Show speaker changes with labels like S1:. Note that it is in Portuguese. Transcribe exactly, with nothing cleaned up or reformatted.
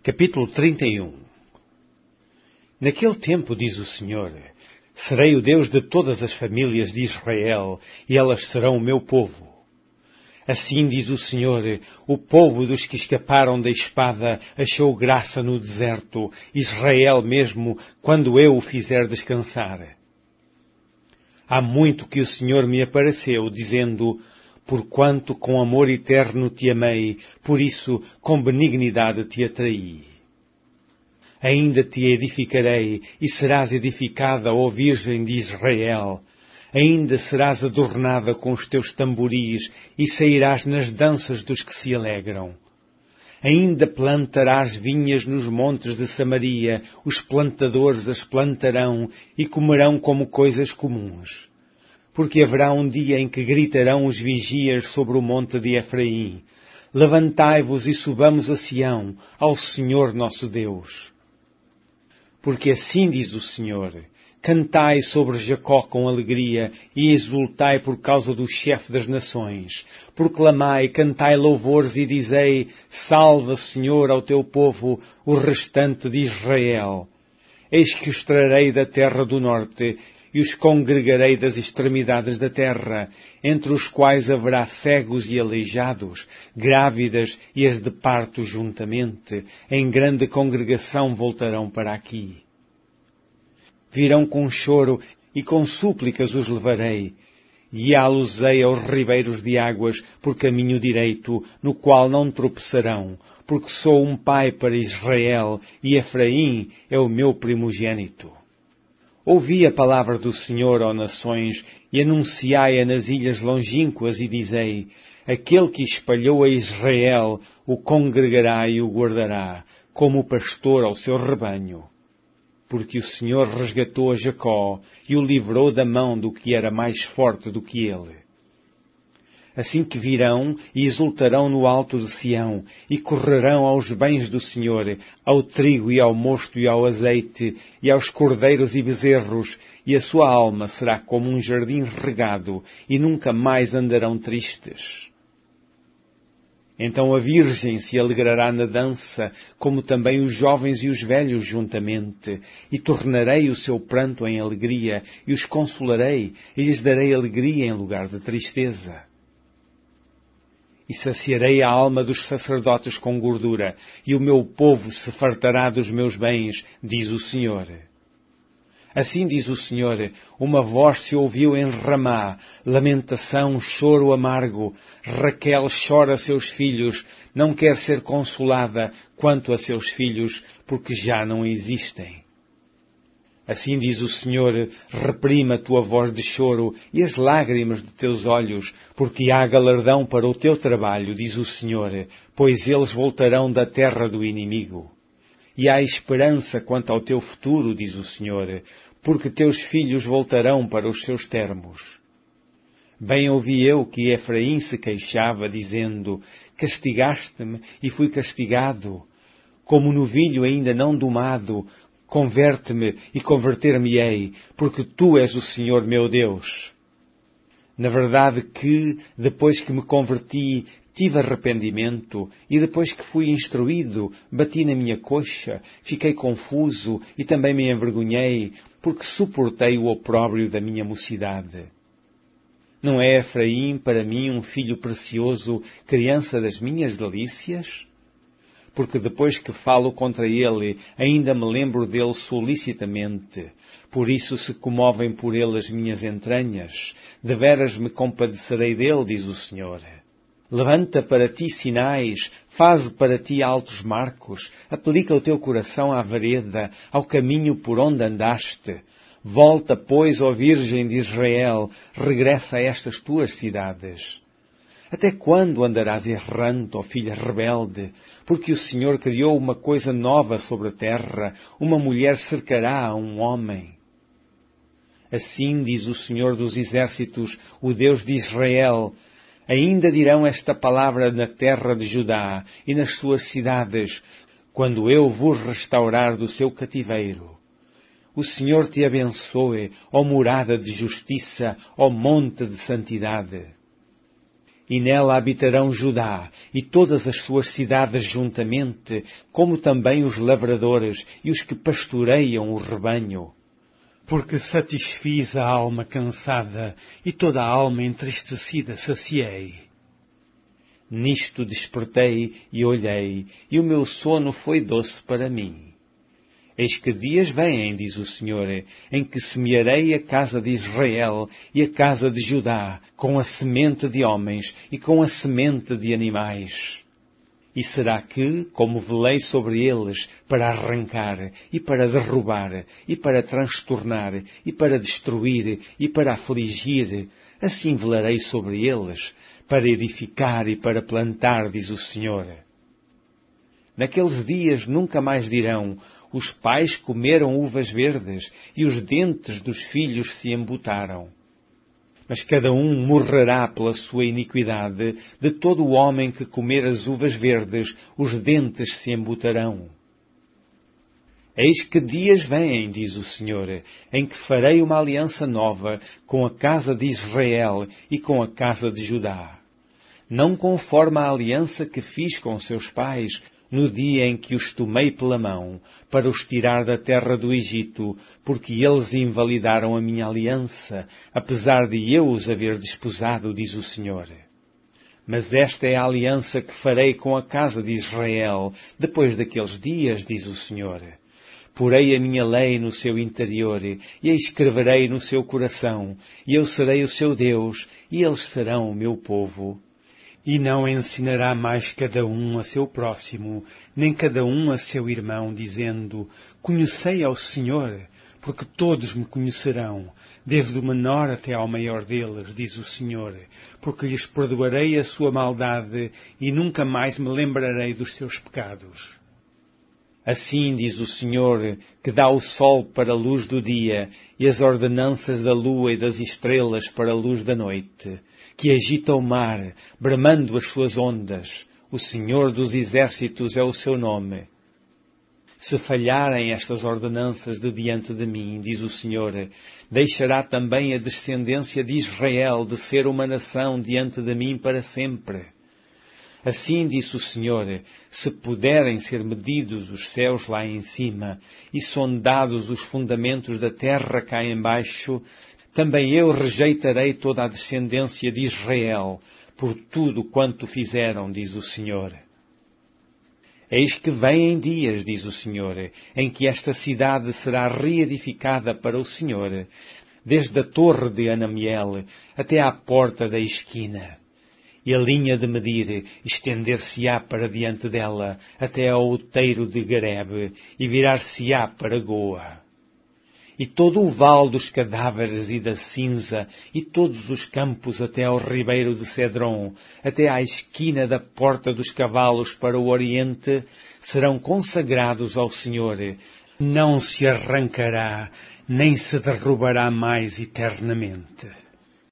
S1: Capítulo trinta e um. Naquele tempo, diz o Senhor, serei o Deus de todas as famílias de Israel, e elas serão o meu povo. Assim diz o Senhor, o povo dos que escaparam da espada achou graça no deserto, Israel mesmo, quando eu o fizer descansar. Há muito que o Senhor me apareceu, dizendo, porquanto com amor eterno te amei, por isso com benignidade te atraí. Ainda te edificarei, e serás edificada, ó Virgem de Israel. Ainda serás adornada com os teus tamboris, e sairás nas danças dos que se alegram. Ainda plantarás vinhas nos montes de Samaria, os plantadores as plantarão, e comerão como coisas comuns. Porque haverá um dia em que gritarão os vigias sobre o monte de Efraim, levantai-vos e subamos a Sião, ao Senhor nosso Deus. Porque assim diz o Senhor, cantai sobre Jacó com alegria e exultai por causa do chefe das nações. Proclamai, cantai louvores e dizei, salva, Senhor, ao teu povo, o restante de Israel. Eis que os trarei da terra do norte e os congregarei das extremidades da terra, entre os quais haverá cegos e aleijados, grávidas e as de parto juntamente, em grande congregação voltarão para aqui. Virão com choro e com súplicas os levarei, guiá-los-ei aos ribeiros de águas por caminho direito, no qual não tropeçarão, porque sou um pai para Israel e Efraim é o meu primogênito. Ouvi a palavra do Senhor, ó nações, e anunciai-a nas ilhas longínquas, e dizei, aquele que espalhou a Israel o congregará e o guardará, como o pastor ao seu rebanho. Porque o Senhor resgatou a Jacó e o livrou da mão do que era mais forte do que ele. Assim que virão e exultarão no alto de Sião, e correrão aos bens do Senhor, ao trigo e ao mosto e ao azeite, e aos cordeiros e bezerros, e a sua alma será como um jardim regado, e nunca mais andarão tristes. Então a Virgem se alegrará na dança, como também os jovens e os velhos juntamente, e tornarei o seu pranto em alegria, e os consolarei, e lhes darei alegria em lugar de tristeza. E saciarei a alma dos sacerdotes com gordura, e o meu povo se fartará dos meus bens, diz o Senhor. Assim diz o Senhor, uma voz se ouviu em Ramá, lamentação, choro amargo. Raquel chora seus filhos, não quer ser consolada quanto a seus filhos, porque já não existem. Assim diz o Senhor, reprima a tua voz de choro e as lágrimas de teus olhos, porque há galardão para o teu trabalho, diz o Senhor, pois eles voltarão da terra do inimigo. E há esperança quanto ao teu futuro, diz o Senhor, porque teus filhos voltarão para os seus termos. Bem ouvi eu que Efraim se queixava, dizendo, castigaste-me e fui castigado. Como novilho ainda não domado, converte-me e converter-me-ei, porque tu és o Senhor meu Deus. Na verdade que, depois que me converti, tive arrependimento, e depois que fui instruído, bati na minha coxa, fiquei confuso e também me envergonhei, porque suportei o opróbrio da minha mocidade. Não é Efraim para mim um filho precioso, criança das minhas delícias? Porque depois que falo contra ele, ainda me lembro dele solicitamente. Por isso se comovem por ele as minhas entranhas. Deveras me compadecerei dele, diz o Senhor. Levanta para ti sinais, faze para ti altos marcos, aplica o teu coração à vereda, ao caminho por onde andaste. Volta, pois, ó Virgem de Israel, regressa a estas tuas cidades. Até quando andarás errante, ó filha rebelde? Porque o Senhor criou uma coisa nova sobre a terra, uma mulher cercará a um homem. Assim diz o Senhor dos Exércitos, o Deus de Israel, ainda dirão esta palavra na terra de Judá e nas suas cidades, quando eu vos restaurar do seu cativeiro. O Senhor te abençoe, ó morada de justiça, ó monte de santidade. E nela habitarão Judá e todas as suas cidades juntamente, como também os lavradores e os que pastoreiam o rebanho. Porque satisfiz a alma cansada e toda a alma entristecida saciei. Nisto despertei e olhei, e o meu sono foi doce para mim. Eis que dias vêm, diz o Senhor, em que semearei a casa de Israel e a casa de Judá, com a semente de homens e com a semente de animais. E será que, como velei sobre eles para arrancar, e para derrubar, e para transtornar, e para destruir, e para afligir, assim velarei sobre eles, para edificar e para plantar, diz o Senhor. Naqueles dias nunca mais dirão, os pais comeram uvas verdes, e os dentes dos filhos se embutaram. Mas cada um morrerá pela sua iniquidade, de todo o homem que comer as uvas verdes, os dentes se embutarão. Eis que dias vêm, diz o Senhor, em que farei uma aliança nova com a casa de Israel e com a casa de Judá. Não conforme a aliança que fiz com seus pais, no dia em que os tomei pela mão, para os tirar da terra do Egito, porque eles invalidaram a minha aliança, apesar de eu os haver desposado, diz o Senhor. Mas esta é a aliança que farei com a casa de Israel, depois daqueles dias, diz o Senhor. Porei a minha lei no seu interior, e a escreverei no seu coração, e eu serei o seu Deus, e eles serão o meu povo. E não ensinará mais cada um a seu próximo, nem cada um a seu irmão, dizendo, conhecei ao Senhor, porque todos me conhecerão, desde o menor até ao maior deles, diz o Senhor, porque lhes perdoarei a sua maldade e nunca mais me lembrarei dos seus pecados. Assim diz o Senhor, que dá o sol para a luz do dia e as ordenanças da lua e das estrelas para a luz da noite, que agita o mar, bramando as suas ondas. O Senhor dos exércitos é o seu nome. Se falharem estas ordenanças de diante de mim, diz o Senhor, deixará também a descendência de Israel de ser uma nação diante de mim para sempre. Assim disse o Senhor, se puderem ser medidos os céus lá em cima e sondados os fundamentos da terra cá embaixo, também eu rejeitarei toda a descendência de Israel, por tudo quanto fizeram, diz o Senhor. Eis que vêm dias, diz o Senhor, em que esta cidade será reedificada para o Senhor, desde a torre de Anamiel até à porta da esquina. E a linha de medir estender-se-á para diante dela até ao outeiro de Garebe e virar-se-á para Goa. E todo o vale dos cadáveres e da cinza, e todos os campos até ao ribeiro de Cedron, até à esquina da porta dos cavalos para o oriente, serão consagrados ao Senhor. Não se arrancará, nem se derrubará mais eternamente.